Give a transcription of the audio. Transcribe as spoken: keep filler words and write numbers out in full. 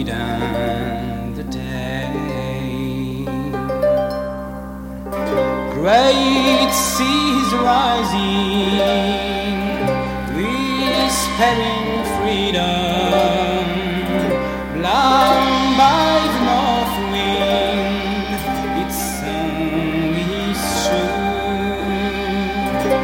and the day. Great seas rising, whispering freedom.